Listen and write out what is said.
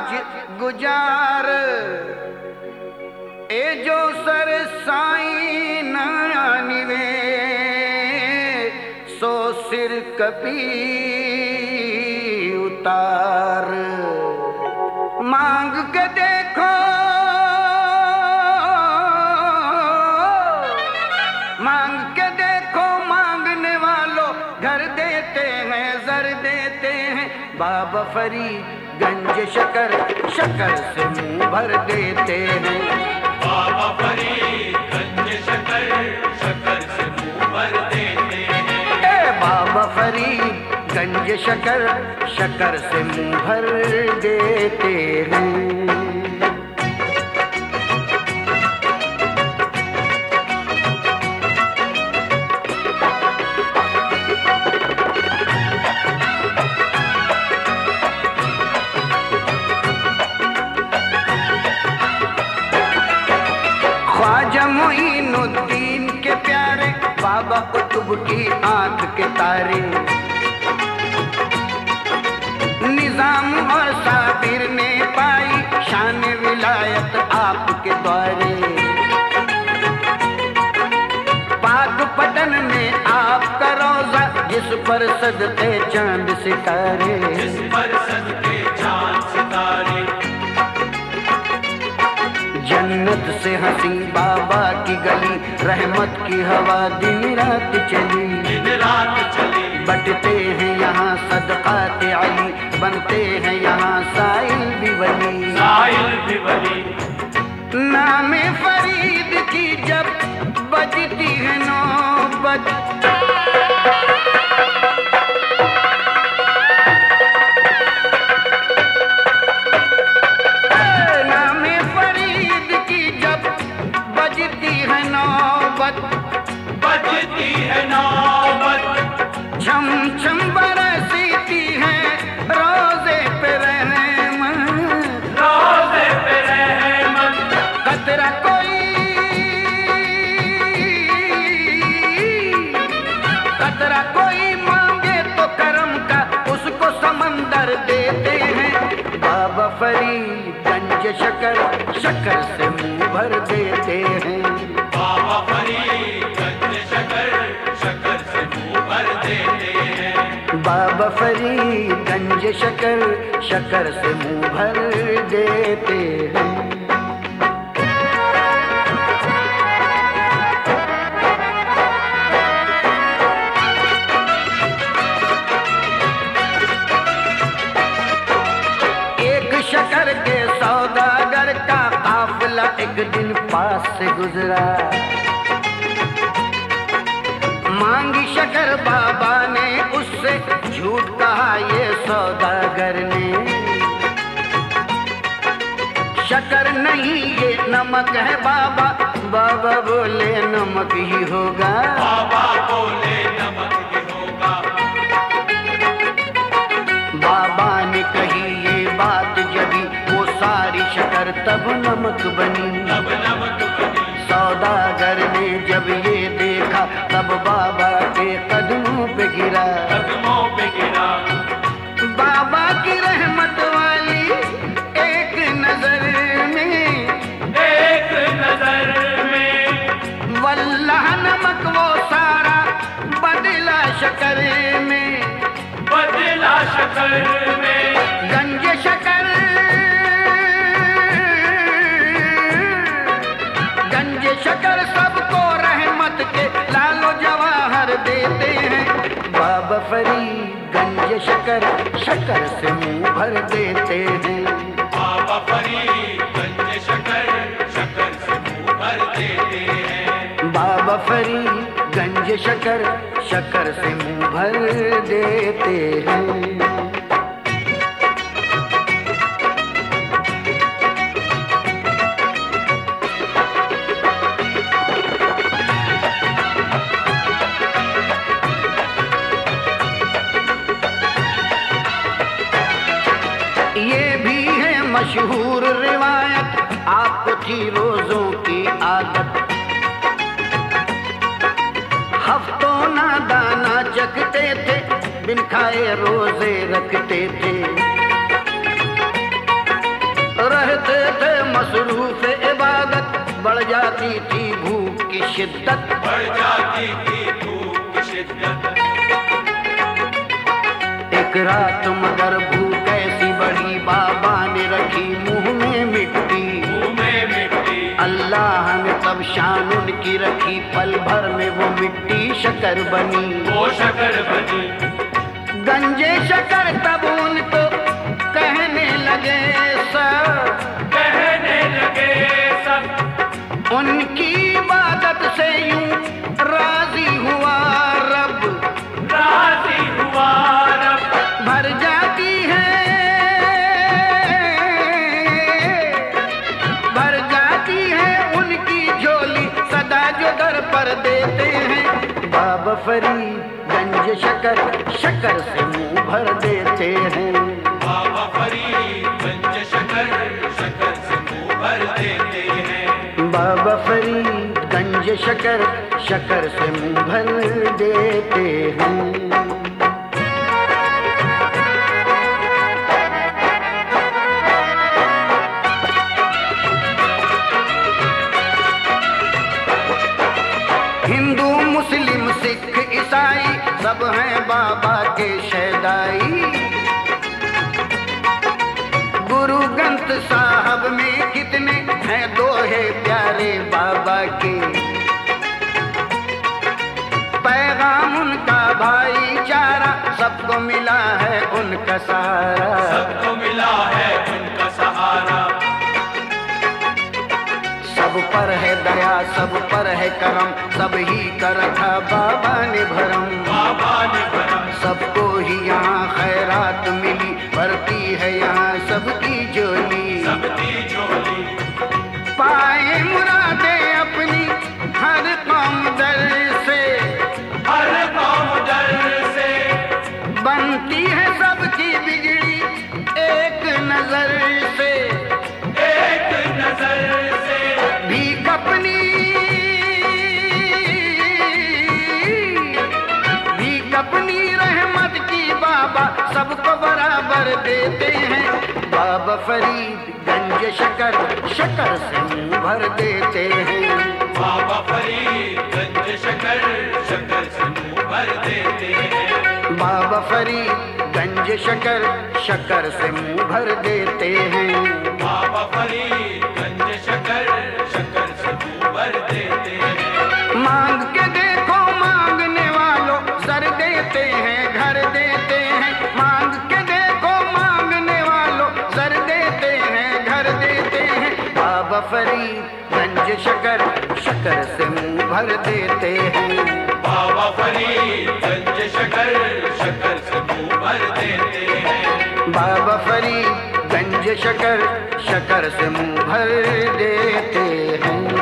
आज गुजार ए जो सर साईं नानिवे सो सिर कभी उतार। मांग के देखो, मांग के देखो, मांगने वालों घर देते हैं, जर देते हैं। बाबा फरीदगंज शकर, शकर से मुंह भर देते हैं। बाबा फरीदगंज शकर, शकर से मुंह भर देते हैं। बाबा फरीदगंज शकर, शकर से मुंह भर देते हैं। ख्वाजा मोइनुद्दीन के प्यारे बाबा कुतुब की आंख के तारे, निजाम और साबिर ने पाई शान विलायत आपके द्वारे। पाक पटन में आपका रोजा जिस पर सदके चांद सितारे, जिस पर सदके चांद सितारे। जन्नत से हंसी बाबा की गली, रहमत की हवा दिन रात चली, दिन रात चली। बटते हैं यहाँ सदकाते अली, बनते हैं यहाँ साइल भी वली, साइल भी वली। नामे फरीद की जब बजती है नौबत, नामे फरीद की जब बजती है नौबत, बजती है नौबत। छम छम बरसती है रोजे पे रहमत, रोज़े पे रहमत। कतरा कोई, कतरा कोई मांगे तो करम का उसको समंदर देते हैं। बाबा फरीदगंज शकर, शकर से मुंह भर देते हैं। बाबा फरीदगंज शकर, शकर से मुंह भर देते हैं। बाबा फरीदगंज शकर, शकर से मुंह भर देते हैं। एक शकर के सौदागर का काफिला एक दिन पास से गुजरा, मांगी शकर बाबा ने उससे, झूठ कहा ये सौदागर ने। शकर नहीं ये नमक है बाबा, बाबा बोले नमक ही होगा। बाबा बोले नमक ही होगा। बाबा ने कही ये बात जबी, वो सारी शकर तब नमक बनी। तब नमक बनी। सौदागर ने जब ये देखा तब बाबा के कदमों पे गिरा, कदमों पे गिरा। बाबा की रहमत वाली एक नजर में, एक नजर में। वल्लाह नमक वो सारा बदला शकर में, बदला शकर में। गंज शकर, गंज शकर सबको रहमत के लालो जवाहर देते हैं। बाबा फरीदगंज शकर, शकर से मुंह भर देते हैं। बाबा फरीदगंज शकर, शकर से मुंह भर देते हैं। बाबा फरीदगंज शकर, शकर से मुंह भर देते हैं। ये भी है मशहूर रिवायत, आपको थी रोजों की आदत, हफ्तों ना दाना चखते थे, बिन खाए रोजे रखते थे। बढ़ जाती थी भूख की शिद्दत, बढ़ जाती थी भूख की शिद्दत। एक रात मगर भूख ऐसी बढ़ी, बाबा ने रखी मुंह में मिट्टी, मुंह में मिट्टी। अल्लाह ने तब शान उनकी रखी, पल भर में वो मिट्टी शकर बनी, वो शकर बनी। गंजे शकर तब उनको कहने लगे सब, कहने लगे सब। उनकी इबादत से यूं राजी हुआ रब, राजी हुआ रब। भर जाती है, भर जाती है उनकी झोली, सदा जो दर पर देते हैं। बाबा फरीद गंज शकर, शकर से मुंह भर देते हैं। बाबा फरीद गंज शकर, शकर से मुंह भर देते हैं। बाबा फरीद गंज शकर, शकर से मुंह भर देते हैं। हिंदू मुस्लिम सिख ईसाई सब हैं बाबा के शहदाई, गुरु ग्रंथ साहब में कितने हैं दोहे प्यारे बाबा के, पैगाम उनका भाईचारा, सबको मिला है उनका सहारा, सबको मिला है उनका सहारा। सब पर है दया, सब पर है करम, सब ही का रखा बाबा ने भरम, बाबा ने भरम। सबको ही यहाँ खैरात मिली, भरती है यहाँ सबकी झोली, सबकी झोली। पाए मुरादे अपनी हर कौम दर से, हर कौम दर से। बनती है सबकी बिगड़ी एक नजर से, एक नजर से। भीख अपनी, भीख अपनी रहमत की बाबा सबको बराबर देते हैं। बाबा फरीद गंज शकर, शकर से मुंह भर देते हैं। बाबा फरीद गंज शकर, शकर से मुंह भर देते हैं। बाबा फरीद गंज शकर, शकर से मुंह भर देते हैं। बाबा फरीद गंज शकर, शकर से मुंह भर देते हैं। मांग के देखो मांगने वालों, सर देते हैं घर देते हैं। मांग के देखो मांगने वालों, सर देते हैं घर देते हैं। बाबा फरीद गंज शकर, शकर से मुंह भर देते हैं। बाबा फरीद गंज शकर, शकर से मुंह भर देते हैं। बाबा फरीद गंज शकर, शकर से मुंह भर देते हैं।